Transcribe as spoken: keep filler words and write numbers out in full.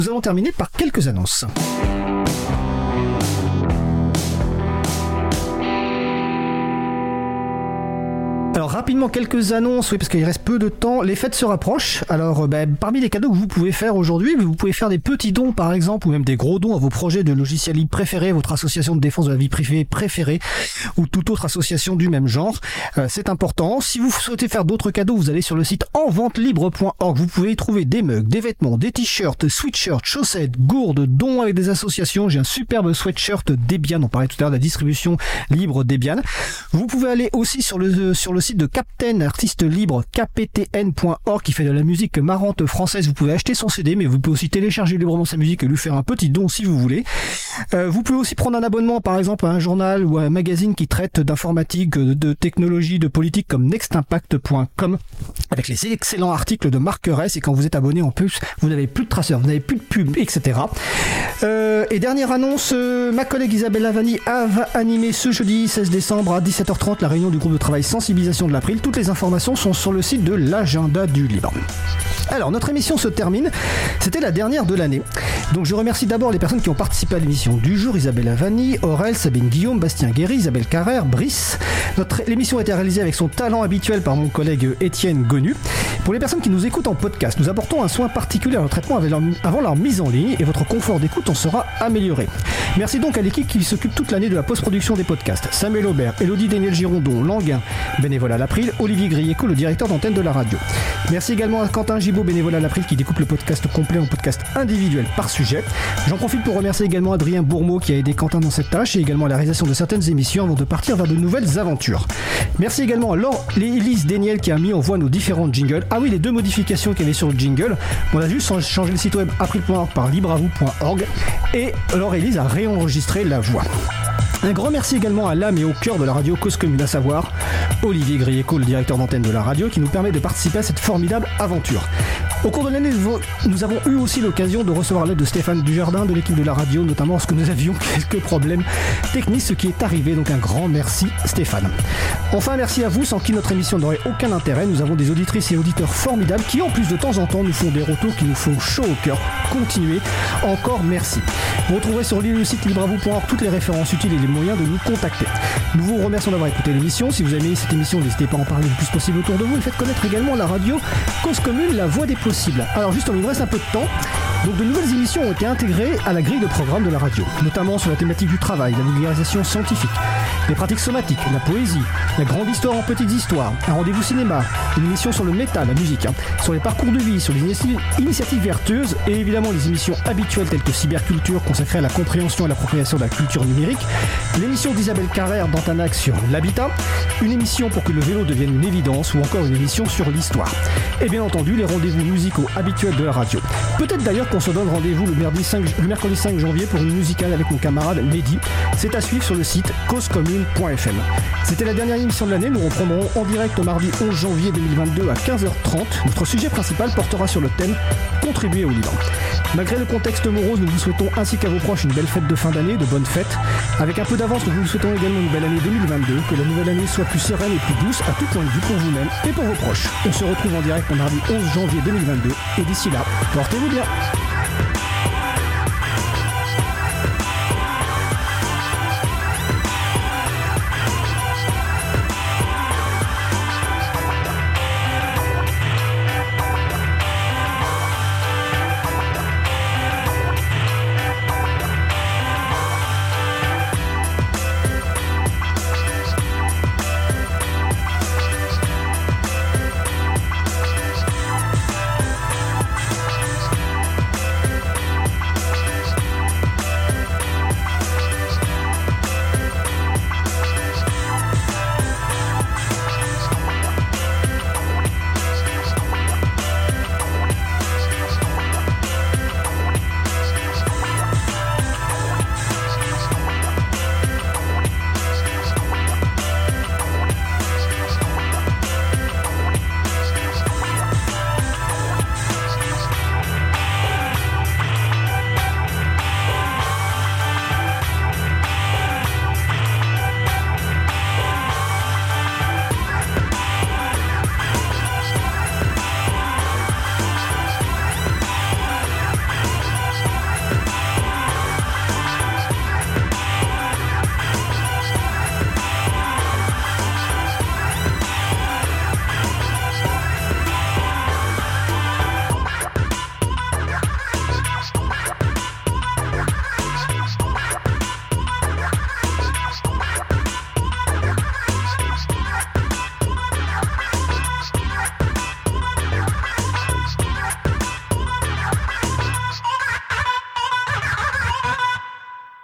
Nous allons terminer par quelques annonces. Alors rapidement quelques annonces, oui, parce qu'il reste peu de temps. Les fêtes se rapprochent. Alors ben, parmi les cadeaux que vous pouvez faire aujourd'hui, vous pouvez faire des petits dons par exemple, ou même des gros dons à vos projets de logiciels libres préférés, votre association de défense de la vie privée préférée, ou toute autre association du même genre. Euh, c'est important. Si vous souhaitez faire d'autres cadeaux, vous allez sur le site en vente libre point org. Vous pouvez y trouver des mugs, des vêtements, des t-shirts, sweatshirts, chaussettes, gourdes, dons avec des associations. J'ai un superbe sweatshirt Debian. On parlait tout à l'heure de la distribution libre Debian. Vous pouvez aller aussi sur le sur le site de Captain, artiste libre, k p t n point org, qui fait de la musique marrante française. Vous pouvez acheter son C D, mais vous pouvez aussi télécharger librement sa musique et lui faire un petit don si vous voulez. Euh, vous pouvez aussi prendre un abonnement, par exemple, à un journal ou à un magazine qui traite d'informatique, de technologie, de politique, comme next impact point com, avec les excellents articles de Marc Ress. Et quand vous êtes abonné, en plus, vous n'avez plus de traceurs, vous n'avez plus de pub, et cetera. Euh, et dernière annonce, euh, ma collègue Isabelle Lavani va animer ce jeudi seize décembre à dix-sept heures trente la réunion du groupe de travail sensibilisation de l'April. Toutes les informations sont sur le site de l'agenda du libre. Alors, notre émission se termine. C'était la dernière de l'année. Donc, je remercie d'abord les personnes qui ont participé à l'émission du jour. Isabelle Lavani, Aurel, Sabine Guillaume, Bastien Guéry, Isabelle Carrère, Brice. Notre, l'émission a été réalisée avec son talent habituel par mon collègue Étienne Gonu. Pour les personnes qui nous écoutent en podcast, nous apportons un soin particulier à leur traitement avant leur mise en ligne et votre confort d'écoute en sera amélioré. Merci donc à l'équipe qui s'occupe toute l'année de la post-production des podcasts. Samuel Aubert, Elodie Daniel Girondon, Languin, bénévole à l'April, Olivier Grieco, le directeur d'antenne de la radio. Merci également à Quentin Gibaud, bénévole à l'April, qui découpe le podcast complet en podcast individuel par sujet. J'en profite pour remercier également Adrien Bourmeau qui a aidé Quentin dans cette tâche et également à la réalisation de certaines émissions avant de partir vers de nouvelles aventures. Merci également à Laure Élise Déniel qui a mis en voix nos différents jingles. Ah oui, les deux modifications qu'il y avait sur le jingle. On a juste changé le site web april point org par libravou point org et Laure Élise a réenregistré la voix. Un grand merci également à l'âme et au cœur de la radio Cause Commune, à savoir Olivier Grieco, le directeur d'antenne de la radio, qui nous permet de participer à cette formidable aventure. Au cours de l'année, nous avons eu aussi l'occasion de recevoir l'aide de Stéphane Dujardin de l'équipe de la radio, notamment lorsque nous avions quelques problèmes techniques, ce qui est arrivé. Donc un grand merci Stéphane. Enfin, merci à vous, sans qui notre émission n'aurait aucun intérêt. Nous avons des auditrices et auditeurs formidables qui, en plus de temps en temps, nous font des retours qui nous font chaud au cœur. Continuez. Encore merci. Vous retrouverez sur le site libravou point org toutes les références utiles et les moyens de nous contacter. Nous vous remercions d'avoir écouté l'émission. Si vous aimez cette émission, n'hésitez pas à en parler le plus possible autour de vous et faites connaître également la radio Cause Commune, la voix des possibles. Alors juste, on nous reste un peu de temps. Donc de nouvelles émissions ont été intégrées à la grille de programme de la radio, notamment sur la thématique du travail, la vulgarisation scientifique, les pratiques somatiques, la poésie, la grande histoire en petites histoires, un rendez-vous cinéma, une émission sur le métal, la musique, hein, sur les parcours de vie, sur les initiatives vertueuses et évidemment les émissions habituelles telles que Cyberculture consacrée à la compréhension et l'appropriation de la culture numérique, l'émission d'Isabelle Carrère d'Antanac sur l'habitat, une émission pour que le vélo devienne une évidence ou encore une émission sur l'histoire. Et bien entendu les rendez-vous musicaux habituels de la radio. Peut-être d'ailleurs qu'on se donne rendez-vous le mercredi cinq, le mercredi cinq janvier pour une musicale avec mon camarade Mehdi. C'est à suivre sur le site cause commune point f m. C'était la dernière émission de l'année. Nous reprendrons en direct au mardi onze janvier deux mille vingt-deux à quinze heures trente. Notre sujet principal portera sur le thème « Contribuer au Liban ». Malgré le contexte morose, nous vous souhaitons ainsi qu'à vos proches une belle fête de fin d'année, de bonnes fêtes. Avec un peu d'avance, nous vous souhaitons également une belle année deux mille vingt-deux, que la nouvelle année soit plus sereine et plus douce à tout point de vue pour vous-même et pour vos proches. On se retrouve en direct le mardi onze janvier deux mille vingt-deux et d'ici là, portez-vous bien.